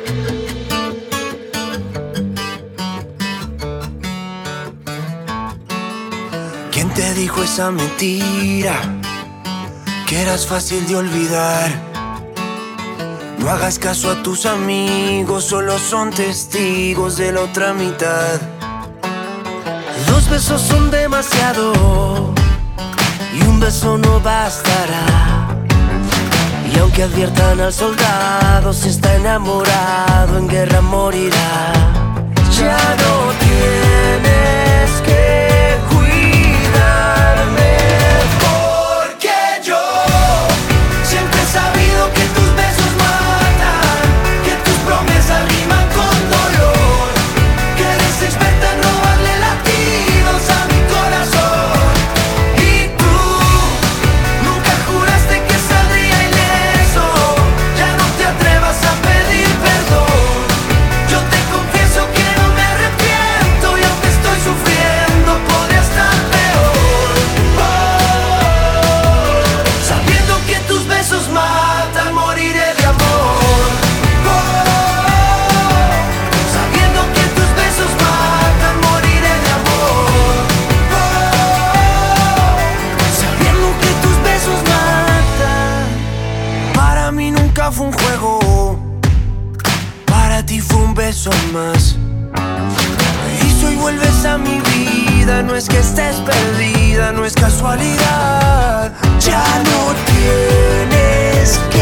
¿Quién te dijo esa mentira? Que eras fácil de olvidar. No hagas caso a tus amigos, solo son testigos de la otra mitad. Dos besos son demasiado y un beso no bastará. Y aunque adviertan al soldado, si está enamorado en guerra morirá. Ya no tienes que cuidarme, porque yo siempre he sabido que tus besos matan, que tus promesas riman con dolor, que eres experta en robarle latidos a mi corazón. Y tú nunca juraste que saldría ileso. Ya no te atrevas a pedir perdón. Yo te confieso que no me arrepiento, y aunque estoy sufriendo podría estar peor. Sabiendo que tus besos matan, moriré de amor. Sabiendo que tus besos matan, moriré de amor. Sabiendo que tus besos matan. Para mí nunca fue un juego, para ti fue un beso más. Y si hoy vuelves a mi vida, no es que estés perdida, no es casualidad. Ya no tienes que